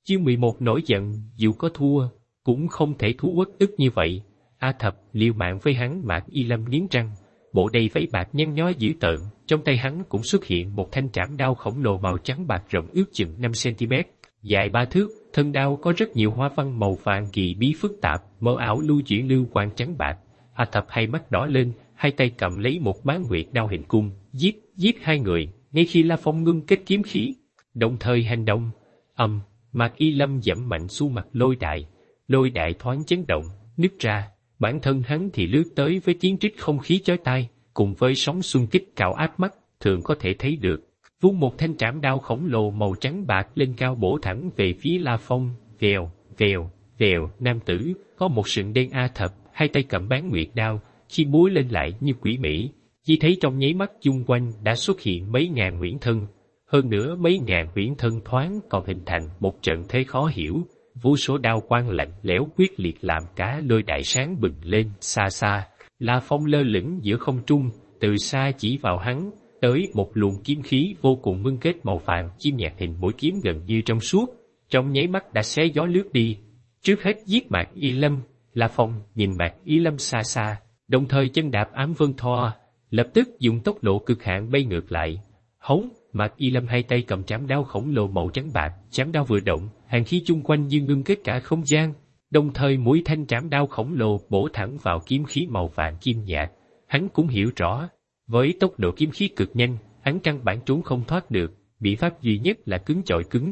Chương 11 nổi giận, dù có thua, cũng không thể thú uất ức như vậy. A Thập liều mạng với hắn. Mạc Y Lâm nghiến răng, bộ đầy váy bạc nhăn nhó dữ tợn, trong tay hắn cũng xuất hiện một thanh trảm đao khổng lồ màu trắng bạc rộng ước chừng 5 cm, dài 3 thước, thân đao có rất nhiều hoa văn màu vàng kỳ bí phức tạp, mơ ảo lưu chuyển lưu quang trắng bạc. A Thập hai mắt đỏ lên, hai tay cầm lấy một bán nguyệt đao hình cung, giết hai người, ngay khi La Phong ngưng kết kiếm khí, đồng thời hành động. Mạc Y Lâm giẫm mạnh xuống mặt lôi đại thoáng chấn động, nứt ra, bản thân hắn thì lướt tới với tiếng rít không khí chói tai, cùng với sóng xung kích cào áp mắt, thường có thể thấy được. Vung một thanh trảm đao khổng lồ màu trắng bạc lên cao bổ thẳng về phía La Phong, vèo, nam tử, có một sừng đen. A Thập, hai tay cầm bán nguyệt đao, khi múa lên lại như quỷ mỹ, chỉ thấy trong nháy mắt chung quanh đã xuất hiện mấy ngàn huyễn thân. Hơn nữa mấy ngàn huyễn thân thoáng còn hình thành một trận thế khó hiểu, vô số đao quang lạnh lẽo quyết liệt làm cả lôi đại sáng bừng lên. Xa, La Phong lơ lửng giữa không trung, từ xa chỉ vào hắn, tới một luồng kiếm khí vô cùng ngưng kết màu vàng, chim nhạt hình mũi kiếm gần như trong suốt, trong nháy mắt đã xé gió lướt đi. Trước hết giết Mạc Y Lâm, La Phong nhìn Mạc Y Lâm xa, đồng thời chân đạp ám vân thoa, lập tức dùng tốc độ cực hạn bay ngược lại. Hống! Mạc Y Lâm hai tay cầm trảm đao khổng lồ màu trắng bạc, trảm đao vừa động, hàng khí chung quanh như ngưng kết cả không gian, đồng thời mũi thanh trảm đao khổng lồ bổ thẳng vào kiếm khí màu vàng kim nhạt. Hắn cũng hiểu rõ, với tốc độ kiếm khí cực nhanh, hắn căn bản trốn không thoát được, biện pháp duy nhất là cứng chọi cứng.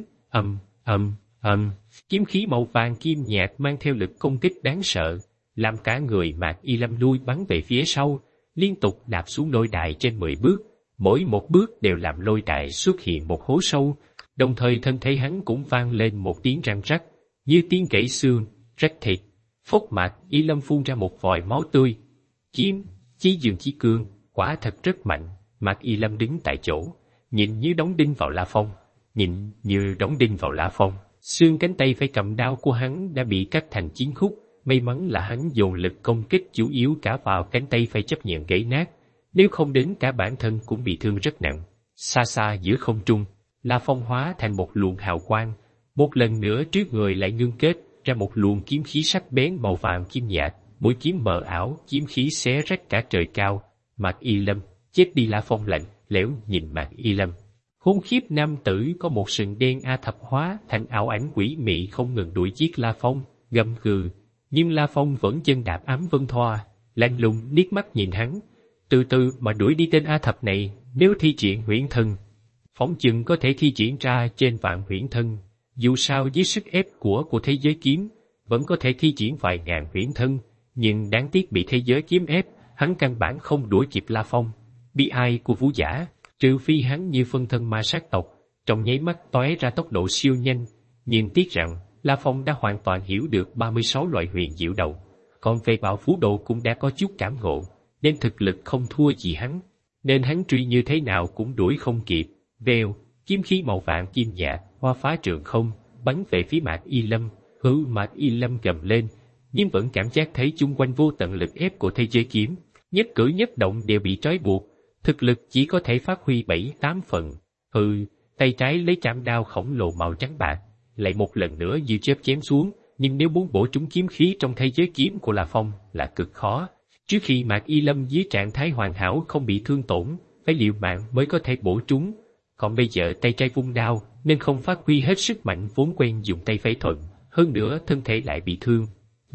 Kiếm khí màu vàng kim nhạt mang theo lực công kích đáng sợ, làm cả người Mạc Y Lâm lui bắn về phía sau, liên tục đạp xuống lôi đài trên 10 bước. Mỗi một bước đều làm lôi đài xuất hiện một hố sâu, đồng thời thân thể hắn cũng vang lên một tiếng răng rắc, như tiếng gãy xương, rách thịt. Phốc. Mạc Y Lâm phun ra một vòi máu tươi. Kiếm, chí dương chí cương, quả thật rất mạnh. Mạc Y Lâm đứng tại chỗ, nhìn như đóng đinh vào La Phong. Xương cánh tay phải cầm đao của hắn đã bị cắt thành 9 khúc, may mắn là hắn dồn lực công kích chủ yếu cả vào cánh tay phải chấp nhận gãy nát. Nếu không đến cả bản thân cũng bị thương rất nặng. Xa giữa không trung, La Phong hóa thành một luồng hào quang, một lần nữa trước người lại ngưng kết ra một luồng kiếm khí sắc bén màu vàng kim nhạt, mũi kiếm mờ ảo, kiếm khí xé rách cả trời cao. Mạc Y Lâm, chết đi! La Phong lạnh lẽo nhìn Mạc Y Lâm. Khốn khiếp, nam tử có một sừng đen. A Thập hóa thành ảo ảnh quỷ mị không ngừng đuổi giết La Phong, gầm gừ, nhưng La Phong vẫn chân đạp ám vân thoa, lạnh lùng liếc mắt nhìn hắn. Từ từ mà đuổi đi tên A Thập này, nếu thi triển huyễn thân, phỏng chừng có thể thi triển ra trên vạn huyễn thân. Dù sao dưới sức ép của thế giới kiếm, vẫn có thể thi triển vài ngàn huyễn thân, nhưng đáng tiếc bị thế giới kiếm ép, hắn căn bản không đuổi kịp La Phong. Bi ai của vũ giả, trừ phi hắn như phân thân ma sát tộc, trong nháy mắt tóe ra tốc độ siêu nhanh. Nhưng tiếc rằng, La Phong đã hoàn toàn hiểu được 36 loại huyền diệu đầu, còn về Bạo Phú Độ cũng đã có chút cảm ngộ, nên thực lực không thua gì hắn, nên hắn truy như thế nào cũng đuổi không kịp. Vèo, kiếm khí màu vàng kim nhạt hoa phá trường không, bắn về phía Mạc Y Lâm. Mạc Y Lâm gầm lên, nhưng vẫn cảm giác thấy chung quanh vô tận lực ép của thế giới kiếm, nhất cử nhất động đều bị trói buộc, thực lực chỉ có thể phát huy 7-8 phần. Tay trái lấy trảm đao khổng lồ màu trắng bạc, lại một lần nữa như chớp chém xuống, nhưng nếu muốn bổ trúng kiếm khí trong thế giới kiếm của La Phong là cực khó. Trước khi Mạc Y Lâm dưới trạng thái hoàn hảo không bị thương tổn, phải liều mạng mới có thể bổ trúng. Còn bây giờ tay trái vung đao, nên không phát huy hết sức mạnh vốn quen dùng tay phải thuận, hơn nữa thân thể lại bị thương.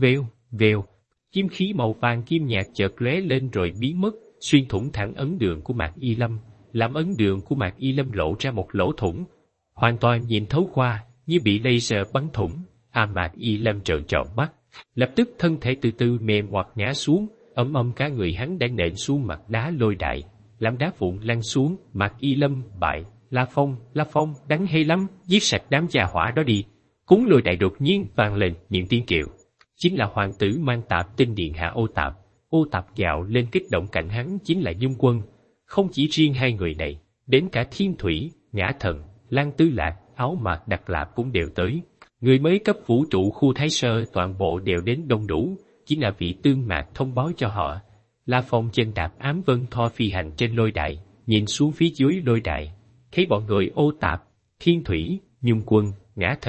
Vèo, kiếm khí màu vàng kim nhạt chợt lóe lên rồi biến mất, xuyên thủng thẳng ấn đường của Mạc Y Lâm, làm ấn đường của Mạc Y Lâm lộ ra một lỗ thủng, hoàn toàn nhìn thấu qua, như bị laser bắn thủng. Mạc Y Lâm trợn tròn mắt, lập tức thân thể từ từ mềm hoặc ngã xuống, cả người hắn đã nện xuống mặt đá lôi đại, làm đá vụn lăn xuống. Mạc Y Lâm bại. La Phong, đáng hay lắm, giết sạch đám gia hỏa đó đi. Cúng lôi đại đột nhiên vang lên những tiếng kêu, chính là hoàng tử Mang Tạp tên điện hạ Ô Tạp gạo lên kích động cạnh hắn chính là Nhung Quân. Không chỉ riêng hai người này, đến cả Thiên Thủy, Ngã Thần, Lan Tư Lạc, Áo Mạc Đặc Lạp cũng đều tới. Người mới cấp vũ trụ khu Thái Sơ toàn bộ đều đến đông đủ, chỉ là vị Tương Mạc thông báo cho họ. La Phong chân đạp ám vân thoa phi hành trên lôi đại, nhìn xuống phía dưới lôi đại, thấy bọn người Ô Tạp, Thiên Thủy, Nhung Quân, Ngã Thần,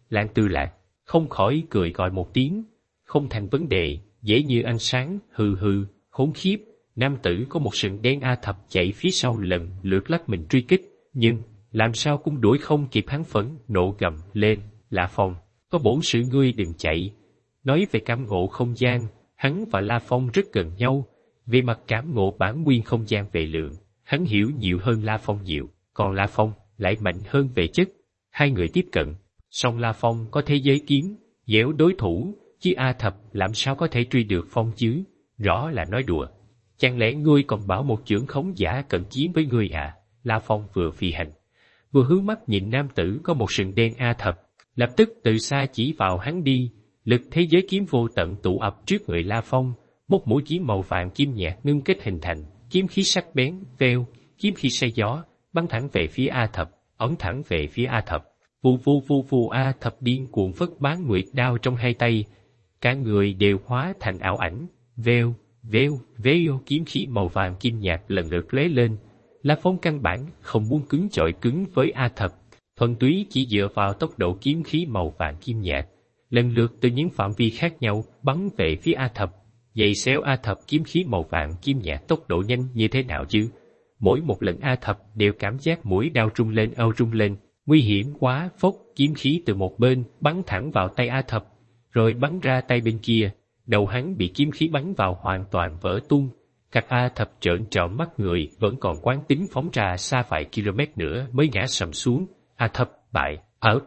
Lan Tư Lạc không khỏi cười gọi một tiếng, không thành vấn đề, dễ như ánh sáng, hừ hừ, khốn khiếp. Nam tử có một sừng đen A Thập chạy phía sau lần lượt lắc mình truy kích, nhưng làm sao cũng đuổi không kịp hắn, phẫn nộ gầm lên, La Phong, có bổn sự ngươi đừng chạy. Nói về cảm ngộ không gian, hắn và La Phong rất gần nhau, về mặt cảm ngộ bản nguyên không gian về lượng, hắn hiểu nhiều hơn La Phong nhiều, còn La Phong lại mạnh hơn về chất. Hai người tiếp cận, song La Phong có thế giới kiếm, dẻo đối thủ, chứ A Thập làm sao có thể truy được Phong chứ, rõ là nói đùa. Chẳng lẽ ngươi còn bảo một chưởng khống giả cận chiến với ngươi à? La Phong vừa phi hành, vừa hướng mắt nhìn nam tử có một sừng đen A Thập, lập tức từ xa chỉ vào hắn đi. Lực thế giới kiếm vô tận tụ ập trước người La Phong, một mũi kiếm màu vàng kim nhạt ngưng kết hình thành, kiếm khí sắc bén, veo, kiếm khí say gió, bắn thẳng về phía A Thập, ấn thẳng về phía A Thập. Vù vù vù vù, A Thập điên cuồng phất bán nguyệt đao trong hai tay, cả người đều hóa thành ảo ảnh, veo, veo, veo, kiếm khí màu vàng kim nhạt lần lượt lóe lên. La Phong căn bản không muốn cứng chọi cứng với A Thập, thuần túy chỉ dựa vào tốc độ kiếm khí màu vàng kim nhạt, lần lượt từ những phạm vi khác nhau bắn về phía A Thập. Vậy xéo A Thập kiếm khí màu vàng kim nhạt tốc độ nhanh như thế nào chứ? Mỗi một lần A Thập đều cảm giác mũi đao rung lên rung lên, nguy hiểm quá. Phốc, kiếm khí từ một bên bắn thẳng vào tay A Thập, rồi bắn ra tay bên kia, đầu hắn bị kiếm khí bắn vào hoàn toàn vỡ tung. Các A Thập trợn tròn mắt, người vẫn còn quán tính phóng ra xa vài km nữa mới ngã sầm xuống. A Thập bại,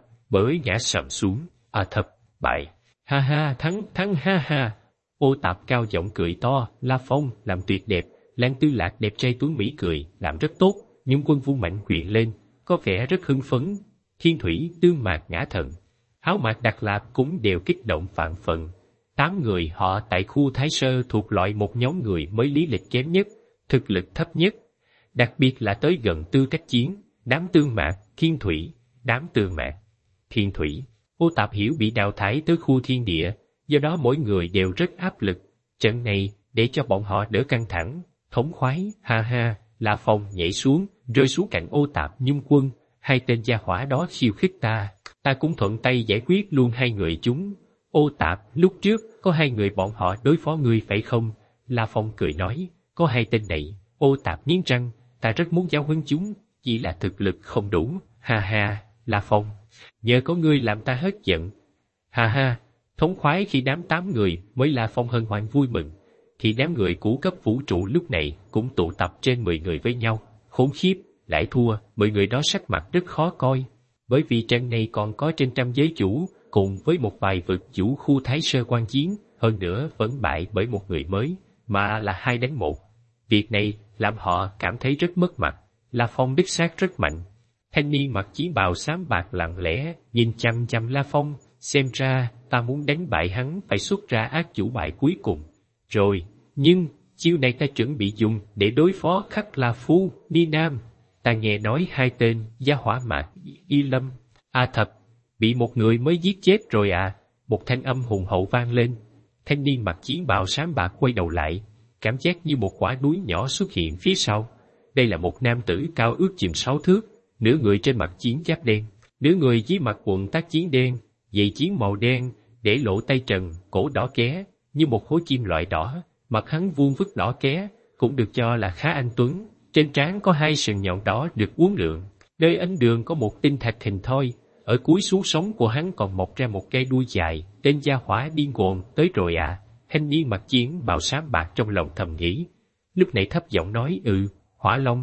bởi ngã sầm xuống. A Thập bại, ha ha, thắng ha ha. Ô Tạp cao giọng cười to, La Phong làm tuyệt đẹp. Lan Tư Lạc đẹp trai tuấn mỹ cười, làm rất tốt. Nhưng Quân Vũ mạnh quyện lên, có vẻ rất hưng phấn. Thiên Thủy, Tương Mạc, Ngã Thần, Háo Mạc, Đặc Lạp cũng đều kích động vạn phần. 8 người họ tại khu Thái Sơ thuộc loại một nhóm người mới lý lịch kém nhất, thực lực thấp nhất, đặc biệt là tới gần tư cách chiến. Đám Tương Mạc, Thiên Thủy, đám Tương Mạc, Thiên Thủy, Ô Tạp hiểu bị đào thải tới khu thiên địa, do đó mỗi người đều rất áp lực. Trận này để cho bọn họ đỡ căng thẳng, thống khoái, ha ha. La Phong nhảy xuống, rơi xuống cạnh Ô Tạp, Nhung Quân, hai tên gia hỏa đó khiêu khích ta cũng thuận tay giải quyết luôn hai người chúng. Ô Tạp, lúc trước có hai người bọn họ đối phó ngươi phải không? La Phong cười nói, có hai tên này. Ô Tạp nghiến răng, ta rất muốn giáo huấn chúng, chỉ là thực lực không đủ, ha ha. La Phong, nhờ có ngươi làm ta hết giận, ha ha. Thống khoái khi đám 8 người mới La Phong hân hoan vui mừng, thì đám người cũ cấp vũ trụ lúc này cũng tụ tập trên 10 người với nhau. Khốn khiếp, lại thua. 10 người đó sắc mặt rất khó coi, bởi vì trận này còn có trên trăm giới chủ, cùng với một vài vực chủ khu Thái Sơ quan chiến, hơn nữa vẫn bại bởi một người mới, mà là 2 đánh 1. Việc này làm họ cảm thấy rất mất mặt. La Phong đích xác rất mạnh. Thanh niên mặc chiến bào xám bạc lặng lẽ nhìn chằm chằm La Phong, xem ra ta muốn đánh bại hắn phải xuất ra ác chủ bài cuối cùng rồi. Nhưng chiêu này ta chuẩn bị dùng để đối phó Khắc La Phu, Ni Nam. Ta nghe nói hai tên gia hỏa Mạc Y Lâm, A Thập bị một người mới giết chết rồi à? Một thanh âm hùng hậu vang lên. Thanh niên mặc chiến bào xám bạc quay đầu lại, cảm giác như một quả núi nhỏ xuất hiện phía sau. Đây là một nam tử cao ước chừng 6 thước, nửa người trên mặt chiến giáp đen, nửa người dưới mặc quần tác chiến đen, giày chiến màu đen, để lộ tay trần, cổ đỏ ké như một khối kim loại đỏ. Mặt hắn vuông vức đỏ ké, cũng được cho là khá anh tuấn. Trên trán có 2 sừng nhọn đỏ được uốn lượn, nơi ấn đường có một tinh thạch hình thoi. Ở cuối xuống sống của hắn còn mọc ra một cây đuôi dài. Tên gia hỏa điên cuồng tới rồi à? Thanh niên mặc chiến bào xám bạc trong lòng thầm nghĩ, lúc này thấp giọng nói, Hỏa Long,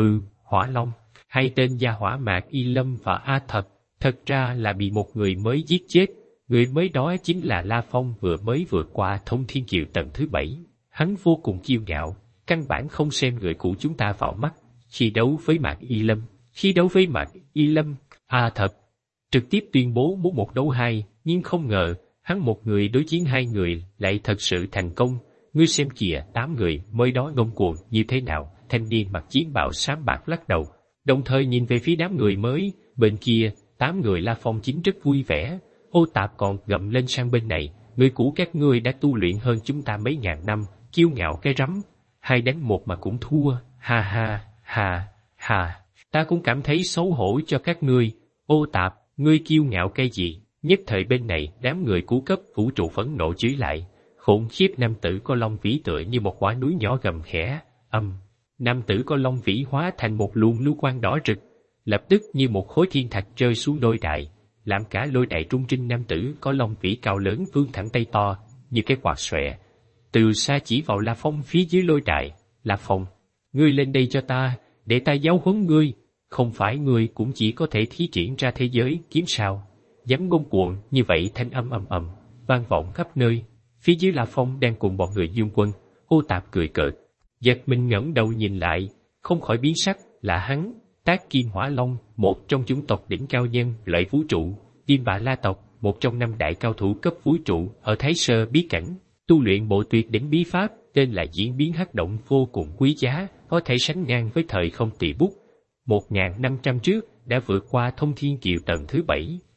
Hỏa Long. Hai tên gia hỏa Mạc Y Lâm và A Thập thật ra là bị một người mới giết chết. Người mới đó chính là La Phong vừa mới vượt qua Thông Thiên Kiều tầng thứ 7. Hắn vô cùng kiêu ngạo, căn bản không xem người cũ chúng ta vào mắt. Khi đấu với Mạc Y Lâm, A Thập trực tiếp tuyên bố muốn 1 đấu 2, nhưng không ngờ hắn một người đối chiến 2 người lại thật sự thành công. Ngươi xem kìa, 8 người mới đó ngông cuồng như thế nào? Thanh niên mặc chiến bào xám bạc lắc đầu, đồng thời nhìn về phía đám người mới. Bên kia, 8 người La Phong chính rất vui vẻ. Ô Tạp còn gầm lên sang bên này, người cũ các ngươi đã tu luyện hơn chúng ta mấy ngàn năm, kiêu ngạo cái rắm, 2 đánh 1 mà cũng thua, ha ha, ha, ta cũng cảm thấy xấu hổ cho các ngươi. Ô Tạp, ngươi kiêu ngạo cái gì? Nhất thời bên này, đám người cứu cấp vũ trụ phẫn nộ chửi lại, khủng khiếp nam tử có long vĩ tựa như một quả núi nhỏ gầm khẽ, nam tử có long vĩ hóa thành một luồng lưu quang đỏ rực, lập tức như một khối thiên thạch rơi xuống lôi đài, làm cả lôi đài trung trinh. Nam tử có long vĩ cao lớn vươn thẳng tay to, như cái quạt xòe, từ xa chỉ vào La Phong phía dưới lôi đài. La Phong, ngươi lên đây cho ta, để ta giáo huấn ngươi, không phải ngươi cũng chỉ có thể thi triển ra thế giới kiếm sao? Dám ngông cuồng như vậy. Thanh âm ầm ầm vang vọng khắp nơi. Phía dưới La Phong đang cùng bọn người Dương Quân, Ô Tạp cười cợt, giật mình ngẩng đầu nhìn lại, không khỏi biến sắc. Là hắn, Tác Kim Hỏa Long, một trong chủng tộc đỉnh cao nhân loại vũ trụ, Kim Bạ La tộc, một trong 5 đại cao thủ cấp vũ trụ ở Thái Sơ bí cảnh, tu luyện bộ tuyệt đỉnh bí pháp tên là Diễn biến hắc động, vô cùng quý giá, có thể sánh ngang với thời không tỳ bút. 1500 trước đã vượt qua thông thiên kiều tầng thứ 7.